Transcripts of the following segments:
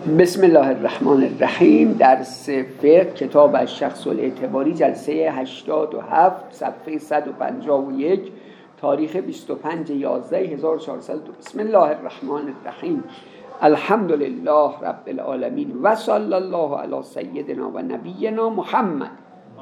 بسم الله الرحمن الرحیم. درس فقه کتاب الشخص الاعتباری جلسه 87 صفحه 151 تاریخ 25/11/1402. بسم الله الرحمن الرحیم. الحمد لله رب العالمین و صلی الله علی سیدنا و نبینا محمد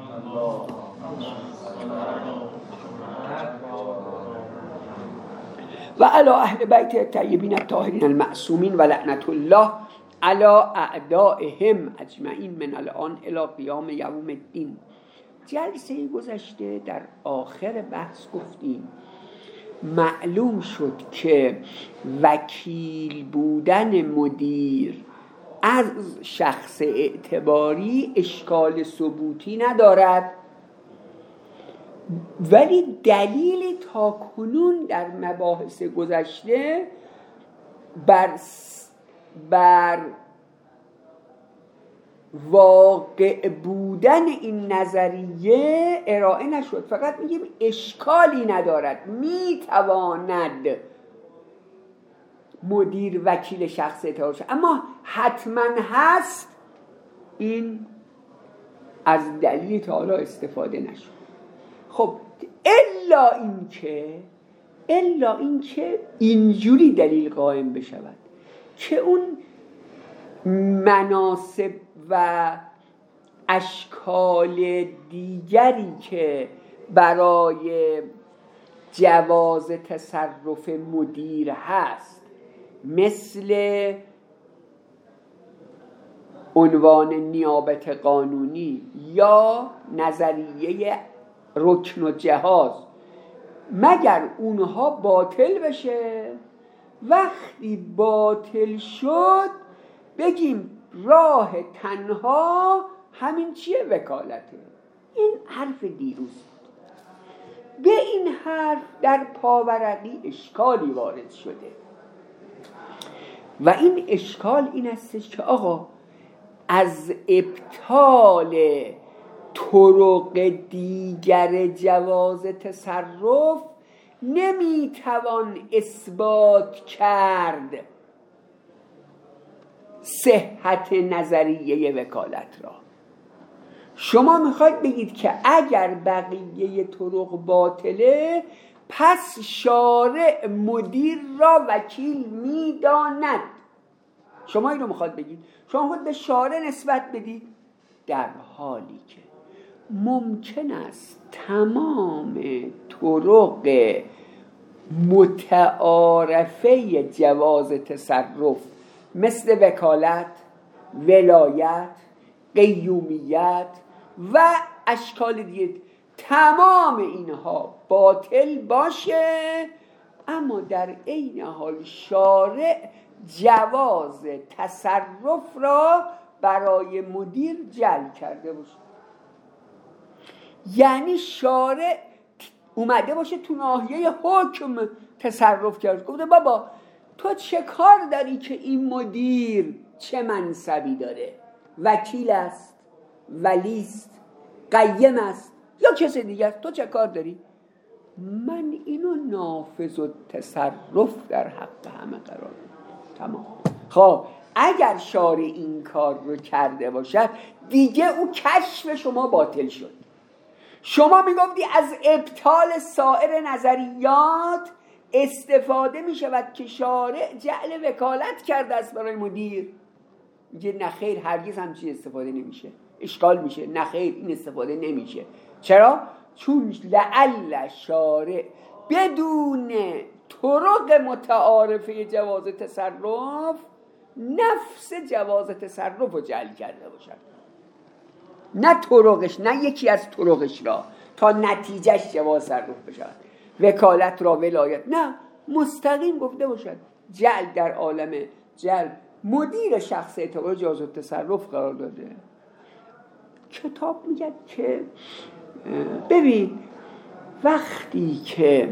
و علی اهل بیت الطیبین الطاهرین المعصومین و لعنت الله علی اعدائهم اجمعین من الان الی قیام یوم الدین. جلسه گذشته در آخر بحث گفتیم معلوم شد که وکیل بودن مدیر از شخص اعتباری اشکال ثبوتی ندارد، ولی دلیلی تا کنون در مباحث گذشته بر واقع بودن این نظریه ارائه نشد. فقط میگیم اشکالی ندارد، میتواند مدیر وکیل شخص اعتباری شد، اما حتما هست. این از دلیل تا حالا استفاده نشد. خب الا اینکه اینجوری دلیل قائم بشود که اون مناسب و اشکال دیگری که برای جواز تصرف مدیر هست، مثل عنوان نیابت قانونی یا نظریه رکن و جهاز، مگر اونها باطل بشه، وقتی باطل شد بگیم راه تنها همین چیه؟ وکالته. این حرف دیروز بود. به این حرف در پاورقی اشکالی وارد شده و این اشکال این استش که آقا از ابطال طرق دیگر جواز تصرف نمیتوان اثبات کرد صحت نظریه وکالت را. شما میخواید بگید که اگر بقیه طرق باطله، پس شارع مدیر را وکیل میداند. شما اینو میخواید بگید، شما خود به شارع نسبت بدید، در حالی که ممکن است تمام طرق متعارفه جواز تصرف مثل وکالت، ولایت، قیومیت و اشکال دیگه، تمام اینها باطل باشه، اما در عین حال شارع جواز تصرف را برای مدیر جعل کرده باشه. یعنی شارع اومده باشه تو ناحیه حکم تصرف کرد، گفته بابا تو چه کار داری که این مدیر چه منصبی داره؟ وکیل است، ولی است، قیم است یا کسی دیگر، تو چه کار داری؟ من اینو نافذ و تصرف در حق همه قرار میدم. تمام. خب اگر شارع این کار رو کرده باشد، دیگه او کشف شما باطل شد. شما میگفتی از ابطال سایر نظریات استفاده میشود که شارع جعل وکالت کرده است برای مدیر. میگه نه خیر، هرگز همچین استفاده نمیشه، اشکال میشه. نه خیر، این استفاده نمیشه. چرا؟ چون لعل شارع بدون طرق متعارفه جواز تصرف نفس جواز تصرف رو جعل کرده باشد، نه طرقش، نه یکی از طرقش را، تا نتیجهش جواز تصرف بشود. وکالت را، ولایت، نه، مستقیم گفته باشد جعل در عالم جعل مدیر شخص اعتبار جواز تصرف قرار داده. کتاب میگه که ببین وقتی که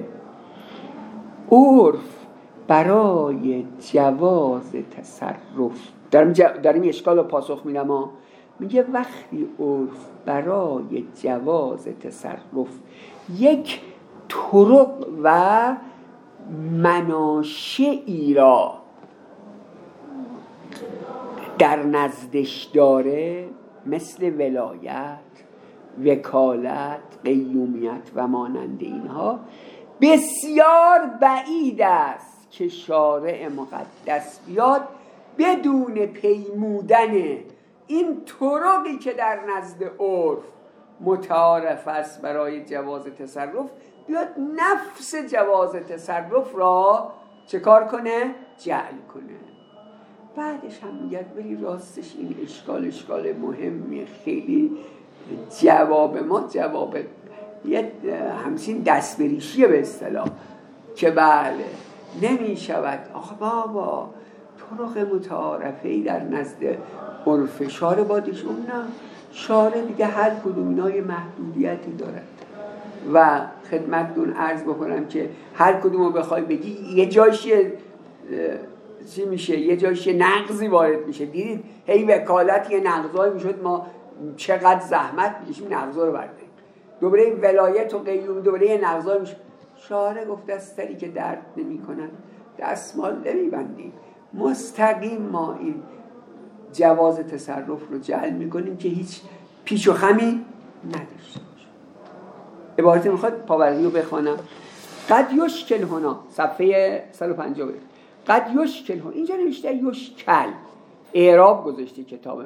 عرف برای جواز تصرف، داریم اشکال رو پاسخ میدم، میگه وقتی عرف برای جواز تصرف یک طرق و مناشئی را در نزدش داره مثل ولایت، وکالت، قیومیت و مانند اینها، بسیار بعید است که شارع مقدس بیاد بدون پیمودن این طرقی که در نزد عرف متعارف است برای جواز تصرف، بیاد نفس جواز تصرف را چه کار کنه؟ جعل کنه. بعدش هم میگه ولی راستش این اشکال مهمیه، خیلی جواب ما جواب یه همچین دستبریشیه به اصطلاح که بله نمی شود. آخه بابا طرق متعارفه‌ای در نزد عرف شارع بادش اون نه، شارع دیگه هر کدوم اینا یه محدودیتی داره و خدمتتون عرض بکنم که هر کدوم رو بخوای بگی یه جایش چی میشه، یه جایش نقضی وارد میشه. دیدید هی وکالت یه نقضایی میشد، ما چقدر زحمت میکشیم نقضا رو برداریم. دوباره ولایت و قیوم دوباره یه نقضایی میشه. شارع گفته دستری که درد نمیکنن دستمال نمیبندیم، مستقیم ما این جواز تصرف رو جعل میکنیم که هیچ پیش و خمی نداشته باشه. عبارت میخواد پاوردی رو بخوانم. قد یشکل هنا، صفحه 150. قد یشکل هنا، اینجا نوشته یشکل، اعراب گذاشته کتاب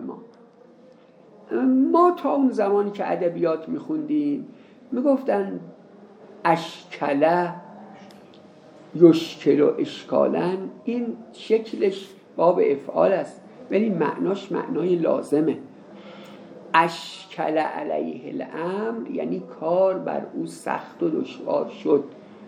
ما تا اون زمانی که ادبیات میخوندیم میگفتن اشکله یشکل و اشکالن، این شکلش باب افعال است ولی معناش معنای لازمه. اشکل علیه الامر یعنی کار بر او سخت و دشوار شد.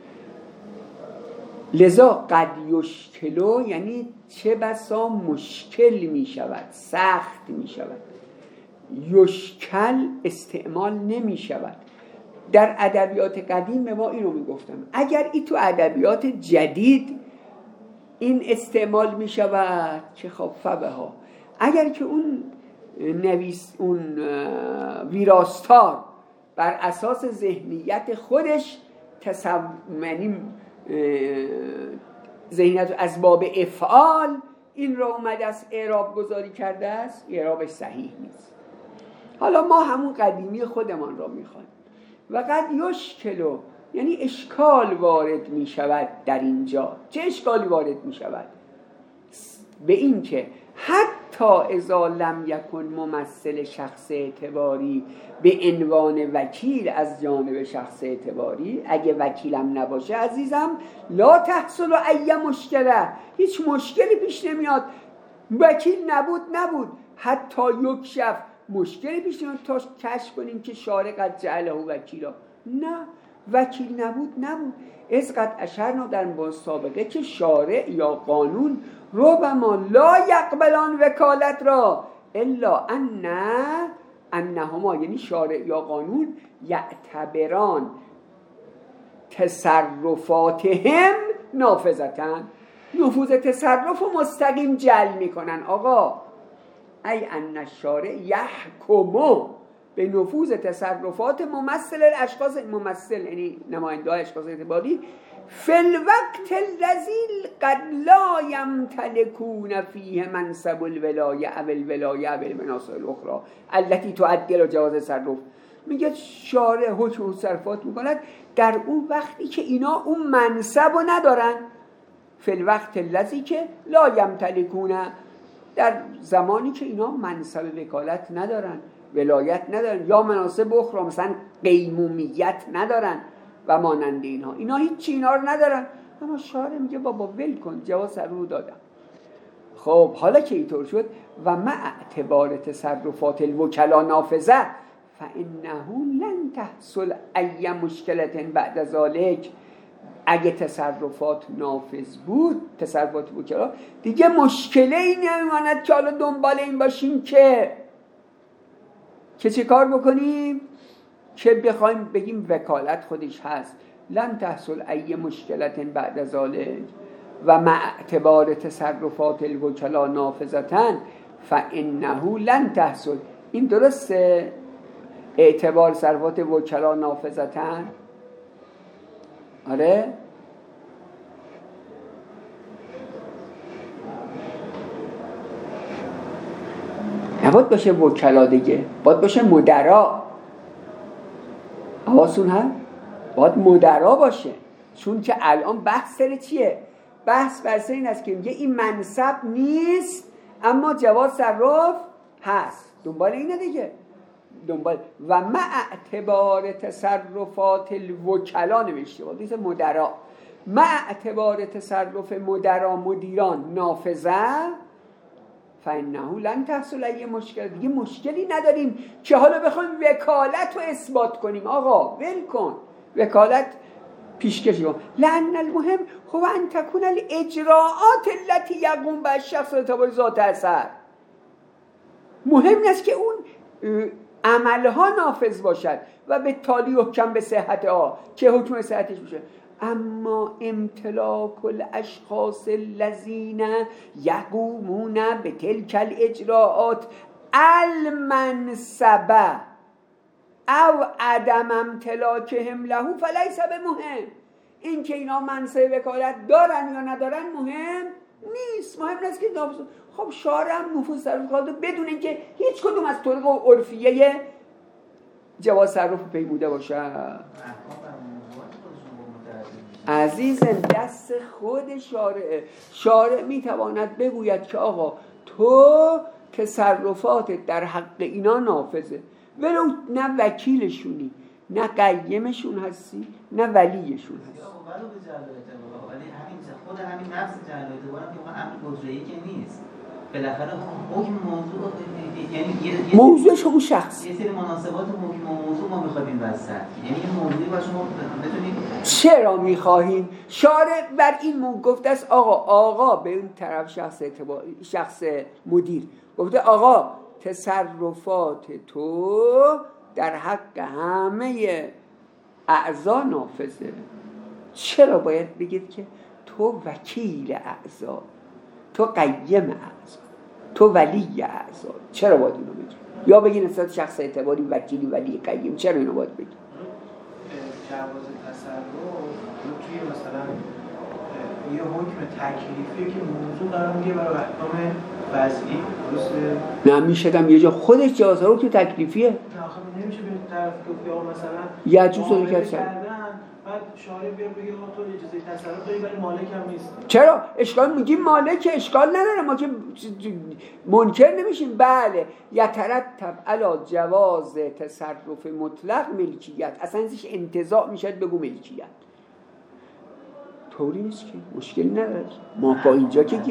لذا قد یشکلو یعنی چه بسا مشکل می شود، سخت می شود. یشکل استعمال نمی شود. در ادبیات قدیم ما اینو می گفتم. اگر این تو ادبیات جدید این استعمال می شود چه خفه ها. اگر که اون اون ویراستار بر اساس ذهنیت خودش یعنی ذهنیت از باب افعال این را اومده است اعراب گذاری کرده است، اعرابش صحیح نیست. حالا ما همون قدیمی خودمان را میخوایم. و قد یشکلو یعنی اشکال وارد می شود. در اینجا چه اشکالی وارد می شود؟ به این که حتی اذا لم یکن ممثل شخص اعتباری به عنوان وکیل از جانب شخص اعتباری، اگه وکیلم نباشه عزیزم لا تحصل ای مشکله، هیچ مشکلی پیش نمیاد. وکیل نبود حتی یکشف مشکلی پیش نمیاد تا کشف کنیم که شارع قد جعله وکیلا. نه، وکیل نبود. از قد اشرنا در سابقه که شارع یا قانون ربما لا یقبلان وکالت را الا انهما، یعنی شارع یا قانون یعتبران تصرفاتهم نافذتن، نفوذ تصرف و مستقیم جل میکنن. آقا ای ان الشارع یحکمو به نفوذ تصرفات ممثل الاشخاص، ممثل یعنی نماینده اشخاص اعتباری، فی الوقت الذی قد لا یمتلکون فیه منصب الولایه او الولایه او المناصب الاخرى التي تعدل جواز تصرف. میگه شارع حکم تصرفات میکند در اون وقتی که اینا اون منصب رو ندارن. فی الوقت الذی که لا یمتلکون، در زمانی که اینا منصب وکالت ندارن، ولایت ندارن، یا مناصب اخرى مثلا قیمومیت ندارن و مانند اینها، اینا هیچی اینا رو ندارن. اما شارع میگه بابا ول کن، جواز رو دادم. خب حالا که اینطور شد و مع اعتبار تصرفات الوکلا نافذه فانه لن تحصل ای مشکلت بعد ذلك، اگه تصرفات نافذ بود، تصرفات وکلا، دیگه مشکلی نمیماند که حالا دنبال این باشیم که چه کار بکنیم، که بخوایم بگیم وکالت خودش هست. لن تحصل ای مشکلت بعد ذلك و مع اعتبار تصرفات الوکلا نافذتن فانه لن تحصل. این درسته؟ اعتبار تصرفات وکلا نافذتن، آره؟ نباید باشه وکلا دیگه، باید باشه مدرا. حواستون هست؟ باید مدرا باشه، چون که الان بحث سر چیه؟ بحث بر سر این است که میگه این منصب نیست اما جواز تصرف هست. دنبال اینه دیگه، دنبال و مع اعتبار تصرفات الوکلا نوشته بود، نیست مدرا. مع اعتبار تصرف مدرا مدیران نافذه فانه لن تحصل ای مشکل. دیگه مشکلی نداریم که حالا بخوایم وکالت رو اثبات کنیم. آقا ول کن وکالت پیشکشی کن. لأن المهم هو ان تكون الاجراءات التي يقوم بها الشخص اعتبار ذات اثر. مهم است که اون عملها نافذ باشد و به تالی حکم به صحتها، چه حکم صحتش بشه. اما امتلاک الاشخاص الذين يقومون بتلك الاجراءات المنصبه او عدم امتلاکهم له فلیس بمهم. این که اینا منصب وکالت دارن یا ندارن مهم نیست. مهم نیست که خب شارع هم نفوذ تصرف کرده بدون اینکه هیچ کدوم از طرق عرفیه جواز تصرف پیموده باشه. عزیزم دست خود شارعه. شارع میتواند بگوید که آقا تو تصرفاتت در حق اینا نافذه، ولو نه وکیلشونی نه قیمشون هستی نه ولیشون هستی. ولو به جلال اعتبار، ولی همین خود همین نفس جلال اعتبار هم که امر قدره‌ای که نیست. بالاخره حکم موضوع یعنی موضوعش همون شخص، یه سری مناسبات حکم و موضوع ما می‌خوایم وسط، یعنی این موضوعی باشه ما بتونیم. چرا می‌خواهیم؟ شارع بر این گفته است آقا به اون طرف شخص مدیر گفته آقا تصرفات تو در حق همه اعضا نافذه. چرا باید بگید که تو وکیل اعضا، تو قیم اعضا، تو ولی اعضا؟ چرا باید اینو بگید؟ یا بگید نسبت شخص اعتباری وکیلی ولی قیم، چرا اینو باید بگید؟ جواز تصرف توی مثلا یه حکم تکلیفی که موضوع قرار میگه برای احکام وضعی، درسته؟ نه میشدم یه جا خودش جواز تصرف که تکلیفیه. نه آخه نمیشه به طرف گفت یا مثلا یجوز رو کردن بعد شارع بیاد بگه تو اجازه تصرف داری ولی مالک هم نیست. چرا؟ اشکال میگیم مالک، اشکال نداره، ما که منکر نمیشیم. بله یترتب علی جواز تصرف مطلق ملکیت، اصلا ازش انتزاع میشد بگو ملکیت. طوری نیست که مشکلی نداره. ما با اینجا که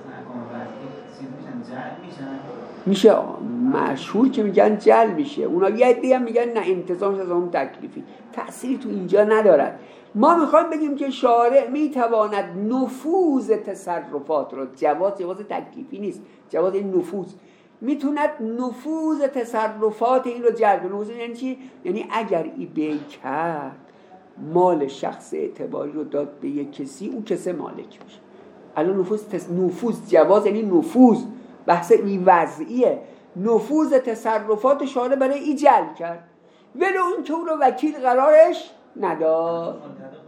میشه مشهور که میگن جل میشه، اونا یه عده‌ای هم میگن نه انتظامش از اون تکلیفی، تأثیری تو اینجا ندارد. ما میخوایم بگیم که شارع میتواند نفوذ تصرفات رو، جواز تکلیفی نیست، جواز این نفوذ، میتوند نفوذ تصرفات این رو جلب. نفوذ یعنی چی؟ یعنی اگر ای بی کرد مال شخص اعتباری رو داد به یک کسی، اون کسی مالک میشه. الان نفوذ جواز یعنی نفوذ، بحث این وضعیه. نفوذ تصرفات شارع برای ای جلب کرد ولو اون که اون رو وکیل قرارش نداد.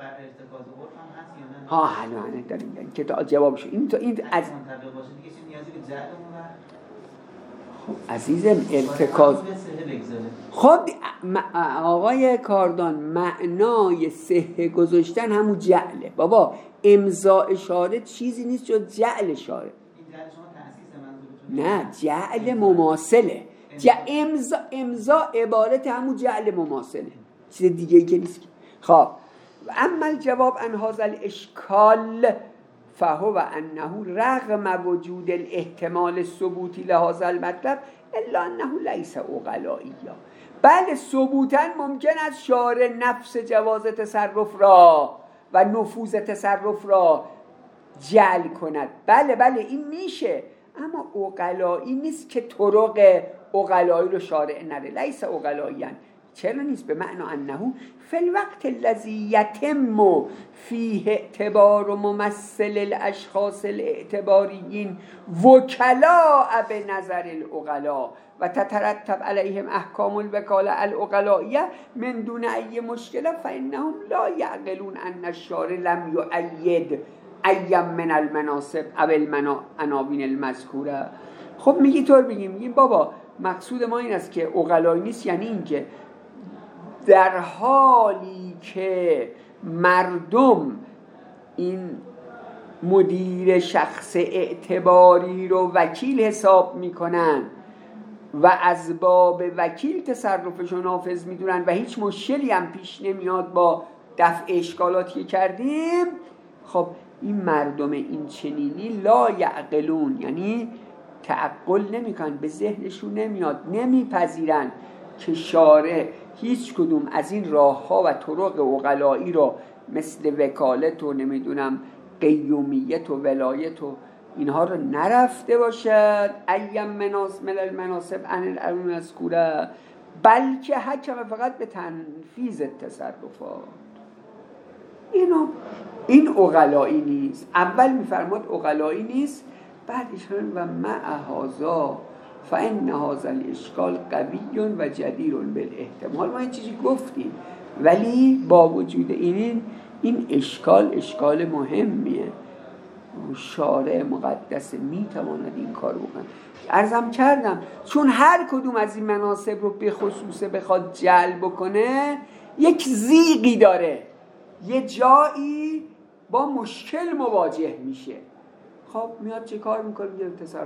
ها حالا داریم که تا جوابش این از خب عزیزم ارتکاز. خب آقای کاردان معنای صحه گذاشتن همون جعله. بابا امضاء شارع چیزی نیست جز جعل شارع. نه جعل مماثله. امضا عبارت همون جعل مماثله، چیز دیگه ای که نیست. خب اما الجواب عن هذا الاشکال فهو انه رغم وجود الاحتمال الثبوتی لهذا المطلب الا انه ليس عقلائیا. بله ثبوتا ممکن است شارع نفس جواز تصرف را و نفوذ تصرف را جعل کند. بله این میشه، اما عقلایی نیست که طرق عقلایی رو شارع نده. لیس عقلائیا. چرا نیست؟ به معنی انه فی الوقت الذی یتم فیه اعتبار و ممثل الاشخاص الاعتباریین وکلاء به نظر العقلاء و تترتب علیهم احکام الوکاله العقلائیه من دون ای مشکل فانهم لا یعقلون ان الشارع لم یؤید ایم من المناصب او العناوین المذکوره. خب میگی طور میگیم بابا مقصود ما این است که عقلایی نیست، یعنی این که در حالی که مردم این مدیر شخص اعتباری رو وکیل حساب میکنن و از باب وکیل تصرفشون نافذ میدونن و هیچ مشکلی هم پیش نمیاد با دفع اشکالاتی کردیم، خب این مردم این چنینی لا یعقلون، یعنی تعقل نمیکنن، به ذهنشون نمیاد، نمیپذیرن که شارع هیچ کدوم از این راه ها و طرق عقلایی رو مثل وکالت و نمیدونم قیومیت و ولایت و اینها رو نرفته باشد، ایم من المناسب عن العلوم مذکوره، بلکه حکم فقط به تنفیذ تصرفات. این عقلایی نیست. اول میفرماد عقلایی نیست، بعدش و مع هذا فان هذا الاشکال قوی و جدیر بالاحتمال. ما این چیزی گفتیم، ولی با وجود این اشکال مهمیه. شارع مقدس میتواند این کار بکنه. عرضم کردم چون هر کدوم از این مناسب رو به خصوصه بخواد جلب بکنه یک زیغی داره، یه جایی با مشکل مواجه میشه. خب میاد چه کار میکنه؟ میگه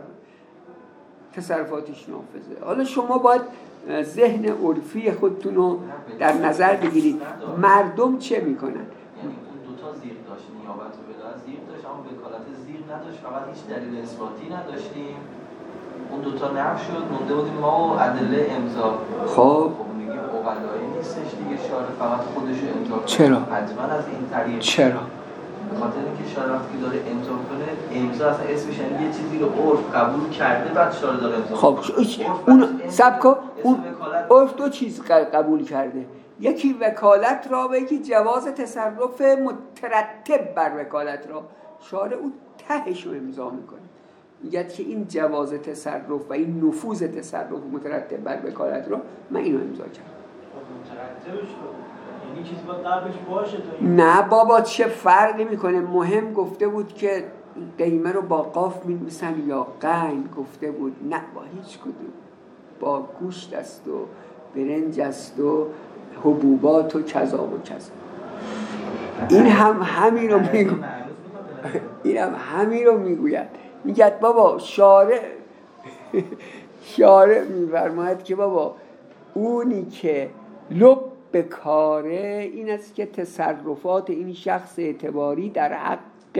تصرفاتش نافذه. حالا شما باید ذهن عرفی خودتون رو در نظر بگیرید. مردم چه میکنن؟ یعنی اون دوتا زیر داشت، نیابت و ولایت زیر داشت، اما وکالت زیر نداشت، فقط هیچ دلیل اثباتی نداشتیم. اون دوتا نفی شد، مونده بودیم ما و ادله امضا. خب میگیم عقلایی نیستش دیگه، شارع فقط خودشو امضا کنه. چرا؟ حتما از این طریق. چرا؟ به خاطر اینکه شارع وقتی داره امضا کنه، امضا اصلا اسمش یعنی یه چیزی رو عرف قبول کرده، بعد شارع داره امضا. خب اون سبکو اون عرف دو چیز قبول کرده، یکی وکالت را و یکی جواز تصرف مترتب بر وکالت را. شارع اون تهش رو امضا میکنه، میگه که این جواز تصرف و این نفوذ تصرف مترتب بر وکالت را من اینو امضا کردم. مترتبش یعنی چیزی باید قبلش باشه تا این؟ نه بابا چه فرقی میکنه. مهم گفته بود که قیمه رو با قاف می‌نویسن یا غین، گفته بود نه با هیچ کدوم، با گوشت است و برنج است و حبوبات و کذا و کذا. این هم همین رو میگوید، این هم همین رو میگوید. میگه بابا شارع میفرماید که بابا اونی که لب به کاره این است که تصرفات این شخص اعتباری در حق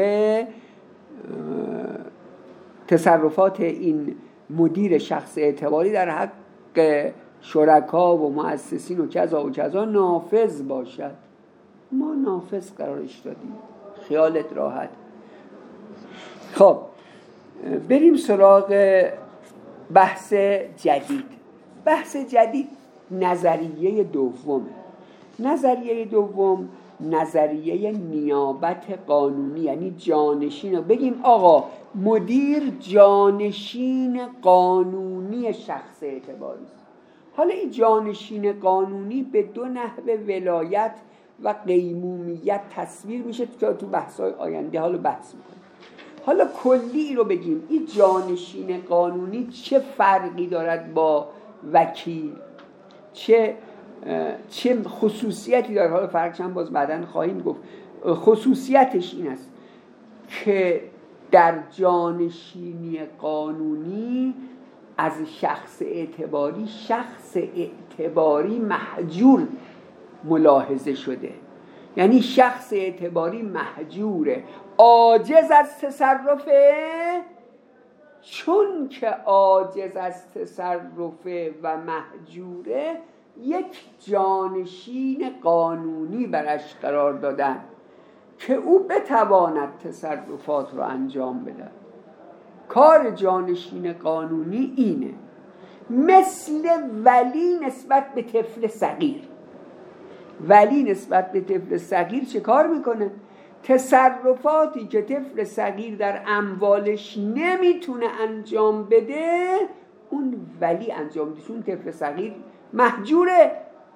تصرفات این مدیر شخص اعتباری در حق شرکا و مؤسسین و کذا و کذا نافذ باشد. ما نافذ قرارش دادیم، خیالت راحت. خب بریم سراغ بحث جدید. بحث جدید نظریه دومه. نظریه دوم نظریه نیابت قانونی، یعنی جانشین. بگیم آقا مدیر جانشین قانونی شخص اعتباری است. حالا این جانشین قانونی به دو نحو ولایت و قیمومیت تصویر میشه که تو بحث‌های آینده حالا بحث میکنیم. حالا کلی رو بگیم این جانشین قانونی چه فرقی دارد با وکیل، چه خصوصیتی داره. حالا فرقش هم باز بعداً خواهیم گفت. خصوصیتش این است که در جانشینی قانونی از شخص اعتباری محجور ملاحظه شده. یعنی شخص اعتباری محجوره، عاجز از تصرفه. چون که عاجز از تصرفه و محجوره، یک جانشین قانونی برش قرار دادن که او بتواند تصرفات رو انجام بده. کار جانشین قانونی اینه، مثل ولی نسبت به طفل صغیر. ولی نسبت به طفل صغیر چه کار میکنه؟ تصرفاتی که طفل صغیر در اموالش نمیتونه انجام بده، اون ولی انجام میده. چون طفل صغیر محجوره،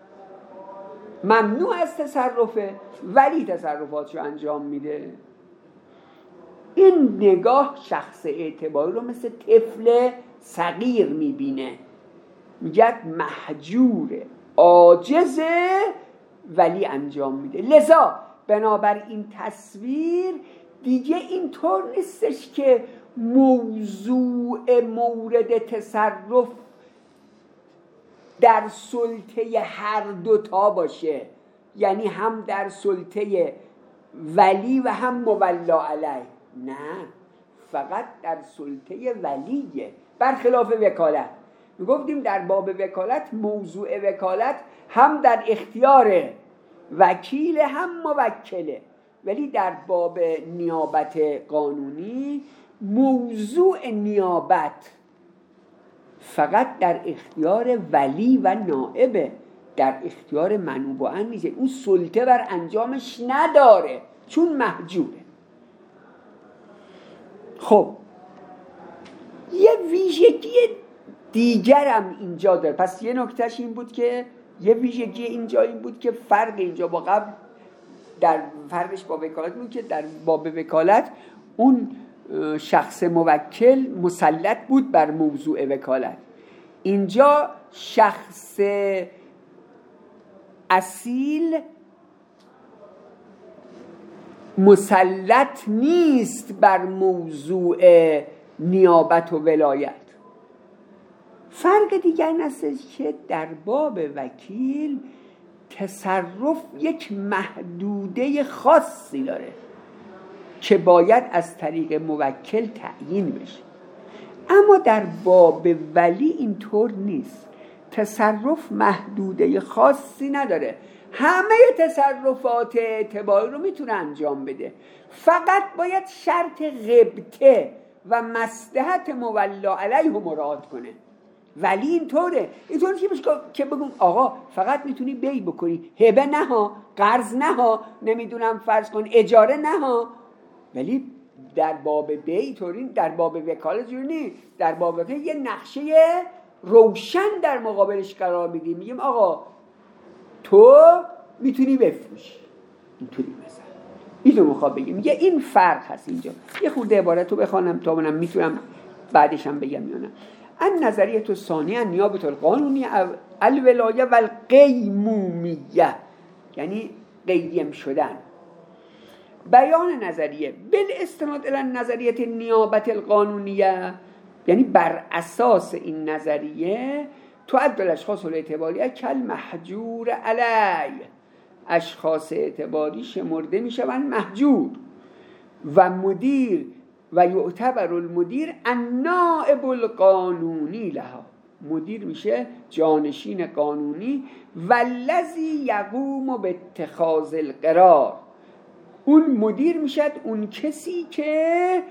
ممنوع از تصرفه، ولی تصرفاتشو انجام میده. این نگاه شخص اعتباری رو مثل طفل صغیر میبینه، میگه محجوره، عاجزه ولی انجام میده. لذا بنابر این تصویر دیگه اینطور نیستش که موضوع مورد تصرف در سلطه هر دوتا باشه، یعنی هم در سلطه ولی و هم مولا علیه. نه، فقط در سلطه ولیه، برخلاف وکالت. میگفتیم در باب وکالت موضوع وکالت هم در اختیار وکیل هم موکله، ولی در باب نیابت قانونی موضوع نیابت فقط در اختیار ولی و نائبه، در اختیار منوبان نیست. اون سلطه بر انجامش نداره چون محجوره. خب یه ویژگی دیگرم اینجا داره. پس یه نکتهش این بود که یه ویژگی اینجا این بود که فرق اینجا با قبل در فرقش با وکالت بود که در باب وکالت اون شخص موکل مسلط بود بر موضوع وکالت، اینجا شخص اصیل مسلط نیست بر موضوع نیابت و ولایت. فرق دیگر هستش که در باب وکیل تصرف یک محدوده خاصی داره که باید از طریق موکل تعیین بشه، اما در باب ولی اینطور نیست. تصرف محدوده خاصی نداره، همه تصرفات اعتباری رو میتونه انجام بده، فقط باید شرط غبطه و مصلحت مولا علیه رو مراعات کنه. ولی اینطوره که بگم آقا فقط میتونی بی بکنی، هبه نه ها، قرض نه ها، نمیدونم فرض کن اجاره نه ها. ولی در باب بی طوری، در باب وکالت جوری نیست. در باب وکالت یه نقشه روشن در مقابلش قرار میدیم، میگیم آقا تو میتونی بفروشی، اینطوری مثلا اینو میخوام بگیم. میگه این فرق هست اینجا. یه خورده عبارت رو بخوانم تا منم میتونم بعدش هم بگم یا نه. ان نظریه تو ثانیه نیابت القانونی الولایه و القیمومیه، یعنی قیم شدن. بیان نظریه بالاستناد الی نظریه نیابت القانونیه، یعنی بر اساس این نظریه تعد الاشخاص الاعتباریه کل محجور علیه، اشخاص اعتباری شمرده میشوند محجور و مدیر و یعتبر المدیر النائب القانونی لها، مدیر میشه جانشین قانونی، والذی یقوم باتخاذ القرار، اون مدیر میشد اون کسی که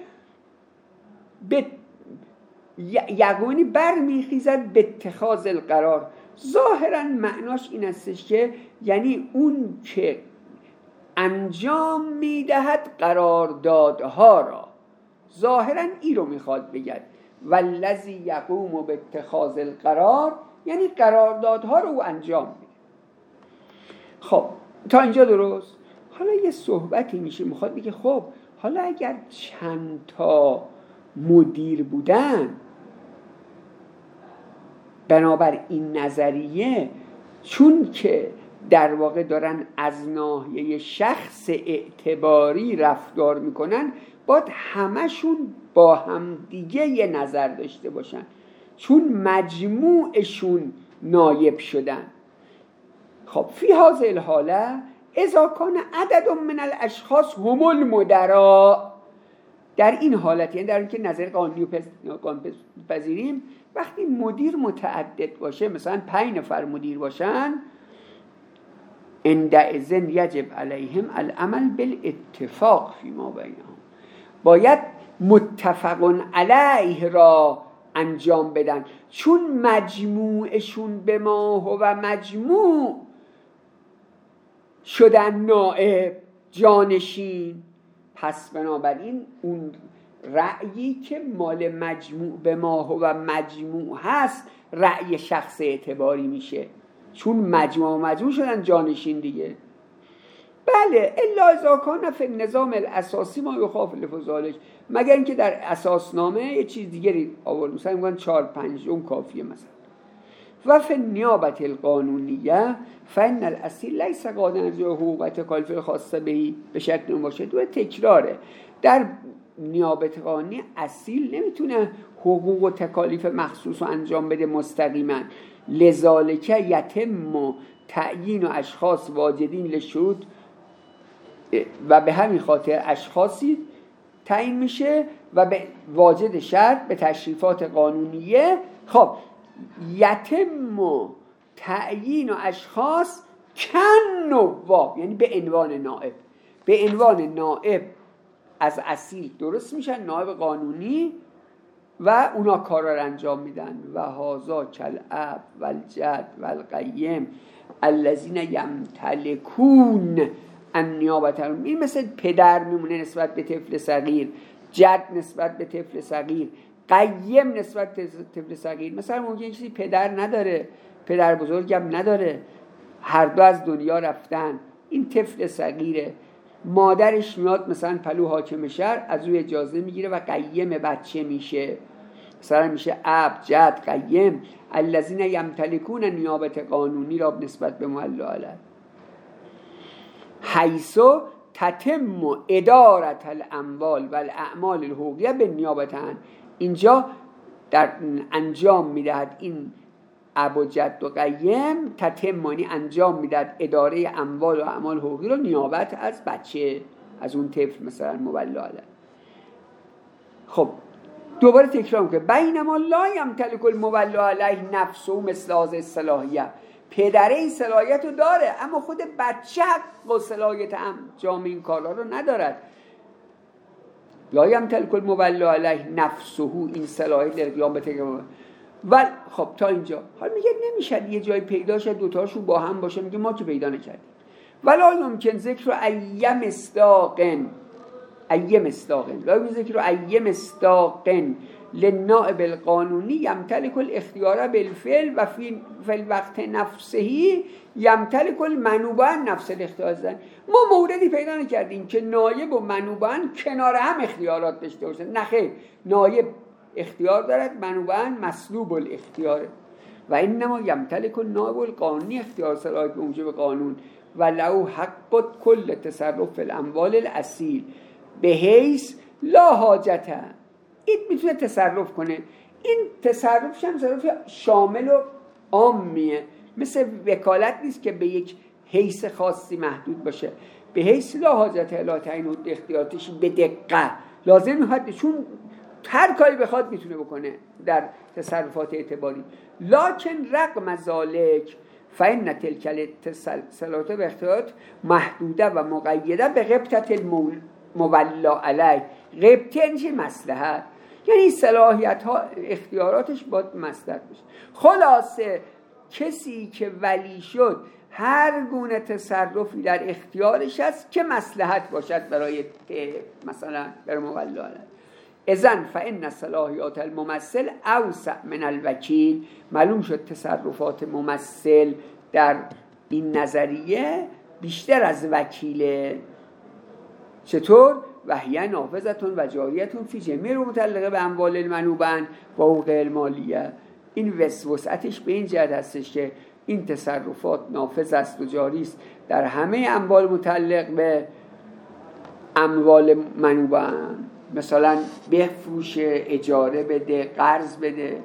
یقونی برمیخیزد به اتخاذ القرار. ظاهرا معناش این استش که یعنی اون که انجام میدهد قراردادها را، ظاهرا این رو میخواد بگد والذی یقوم به اتخاذ القرار، یعنی قراردادها رو انجام میده. خب تا اینجا درست؟ حالا یه صحبتی میشه، میخواد بگه خب حالا اگر چند تا مدیر بودن، بنابر این نظریه چون که در واقع دارن از ناحیه شخص اعتباری رفتار میکنن، باید همشون با هم دیگه یه نظر داشته باشن، چون مجموعشون نایب شدن. خب فی هذه الحاله اذا کان عدد من الاشخاص هم المدراء، در این حالت، یعنی در اینکه نظر قانونی پذیریم، وقتی مدیر متعدد باشه، مثلا 5 نفر مدیر باشن، عندئذ یجب علیهم العمل بالاتفاق فیما بینهم، باید متفق علیه را انجام بدن، چون مجموعشون به ما و مجموع شدن نائب جانشین. پس بنابراین اون رأیی که مال مجموع به ما و مجموع هست رأی شخص اعتباری میشه، چون مجموع و مجموع شدن جانشین دیگه. بله الا اذا کان فی النظام الاساسی ما یخالف ذلک، مگر اینکه در اساسنامه یه چیز دیگری آورد، مثلا میگن 4-5 کافیه مثلا. و فی النیابه القانونیه فان الاصیل لیس قادرا از حقوق تکالیف الخاصه به شکل مباشر. و تکراره، در نیابت قانونی اصیل نمیتونه حقوق و تکالیف مخصوص رو انجام بده مستقیما. لذالک یتم تعیین و اشخاص واجدین لشروط، و به همین خاطر اشخاصی تعیین میشه و به واجد شرط به تشریفات قانونیه. خب یتم تعیین و اشخاص کن نواب، یعنی به عنوان نائب، به عنوان نائب از اصیل درست میشن نائب قانونی و اونا کارا رو انجام میدن. و هازا کالاب و الجد و القیم الذین یمتلکون النیابة. این مثل پدر میمونه نسبت به طفل صغیر، جد نسبت به طفل صغیر، قیم نسبت به طفل صغیر. مثلا ممکنه کسی پدر نداره، پدر بزرگم نداره، هر دو از دنیا رفتن، این طفل صغیره، مادرش میاد مثلا پلو حاکم شهر از او اجازه میگیره و قیم بچه میشه، مثلا میشه اب، جد، قیم الذین یمتلکون نیابت قانونی را نسبت به مولا علیه حیث تتم ادارت الاموال و الاعمال الحقوقیه به نیابتن. اینجا در انجام میدهد این اب و جد و قیم، تتمانی انجام میدهد اداره اموال و اعمال حقوقی رو نیابت از بچه، از اون طفل مثلا مولا علیه. خب دوباره تکرار میکنه بینما لا یمتلک المولا علیه نفسه مثل هذه الصلاحیه. پدره این صلاحیت رو داره اما خود بچه حق و صلاحیت انجام این کارها رو ندارد. لا یمتلک المولا علیه نفسه، این صلاحیت در قیام به تکرار. و خب تا اینجا حالا میگه نمیشه یه جای پیدا شد دوتاشون با هم باشه، میگه ما که پیدا نکردیم. ولا یمکن ذکر ایم مصداقن لا یمکن ذکر ایم مصداقن للنائب القانونی یمتلک الاختیار بالفعل و فی الوقت نفسه یمتلک المنوبان نفس الاختیار زن. ما موردی پیدا نکردیم که نایب و منوبان کنار هم اختیارات داشته باشن. نه خیر، نایب اختیار دارد، منوبان مسلوب الاختیار. و انما یمتلک النائب القانونی اختیار صلاحیت به موجب قانون و له حق کل تصرف فی الاموال الاصیل به حیث لا حاجته. این میتونه تصرف کنه، این تصرفش هم تصرف شامل و عامیه، مثل وکالت نیست که به یک حیث خاصی محدود باشه. به حیث لا حاجت الی تعیین اختیاراتش به دقت لازم میاد، چون هر کاری بخواد میتونه بکنه در تصرفات اعتباری. لکن رغم ذالک فإن تلک الصلاحیت و اختیارات محدوده و مقیده به غبطة المولا علیه. غبطه یعنی مصلحت، یعنی صلاحیت ها اختیاراتش باید مصلحت بشه. خلاصه کسی که ولی شد هر گونه تصرفی در اختیارش است که مصلحت باشد برای مثلا برای مولا علیه. اذن فإن صلاحیات الممثل اوسع من الوکیل. معلوم شد تصرفات ممثل در این نظریه بیشتر از وکیله. چطور؟ وهیه نافذتون و جاریتون فی جمیع رو متعلقه به اموال المنوبن و حقوق المالیه. این وسعتش به این جهت هستش که این تصرفات نافذ است و جاری است در همه اموال متعلق به اموال منوبن، مثلا بفروشه، اجاره بده، قرض بده.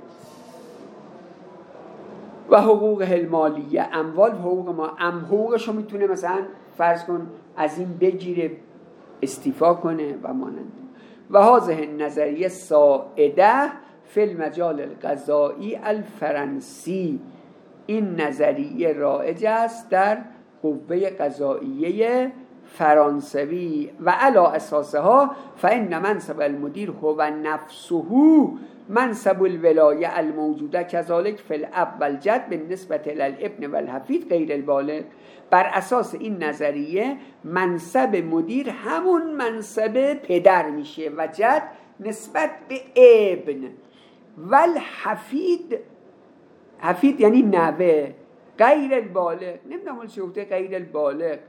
و حقوق المالیه، اموال حقوق ما، حقوقشو میتونه مثلا فرض کن از این بگیره، استیفا کنه و مانند. و هذه نظریه ساعده فی المجال القضایی الفرنسی. این نظریه رایج است در قوه قضاییه فرانسوی. و علی اساسها فإن منصب المدیر هو نفسه منصب الولایه الموجوده كذلك فی الاب و الجد بالنسبه للابن و الحفید غیر البالغ. بر اساس این نظریه منصب مدیر همون منصب پدر میشه و جد نسبت به ابن و الحفید، حفید یعنی نوه، غیر البالغ، نمیدونم چه گفته غیر البالغ،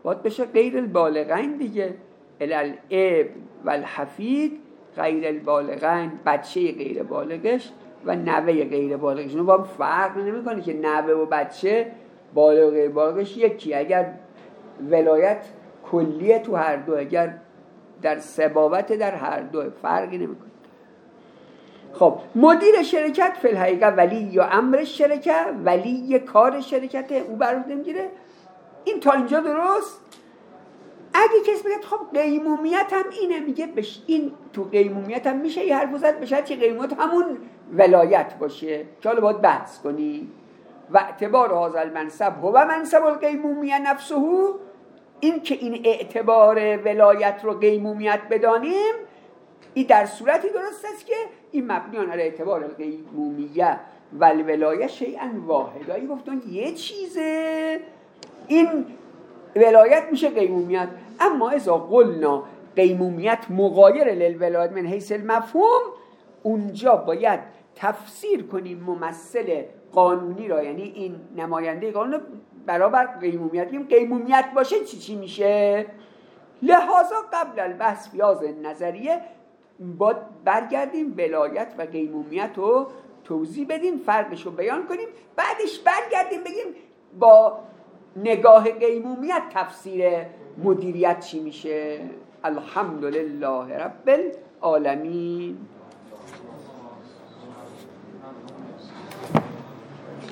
باید بشه غیر البالغین دیگه، الالعب و الحفید غیر البالغین، بچه غیر بالغش و نوه غیر بالغش. اونو با فرق نمیکنه که نوه و بچه بالغ و غیر بالغش یکی، اگر ولایت کلیه تو هر دو، اگر در سبابت در هر دو، فرقی نمیکنه. خب مدیر شرکت فی الحقیقه ولی یا امر شرکت، ولی کار شرکت او بر نمیگیره. این تا اینجا درست؟ اگه کسی بگه خب قیمومیت هم اینه، میگه این تو قیمومیت هم میشه یه حرف زد، بشه چه قیمومیت همون ولایت باشه که حالا باید بحث کنی. و اعتبار هذا المنصب هو منصب القیمومیه نفسه، این که این اعتبار ولایت رو قیمومیت بدانیم، این در صورتی درست است که این مبنیان علی اعتبار القیمومیه و الولایه شیئا واحدا. این گفتن یه چیزه، این ولایت میشه قیمومیت. اما اذا قلنا قیمومیت مغایر للولایت من حیث المفهوم، اونجا باید تفسیر کنیم ممثل قانونی را، یعنی این نماینده قانون برابر قیمومیت. بگیم قیمومیت باشه چی میشه؟ لحاظا قبل البحث فی هذه النظریه باید برگردیم ولایت و قیمومیت رو توضیح بدیم، فرقش رو بیان کنیم، بعدش برگردیم بگیم با نگاه قیمومیت تفسیر مدیریت چی میشه. الحمدلله رب العالمین.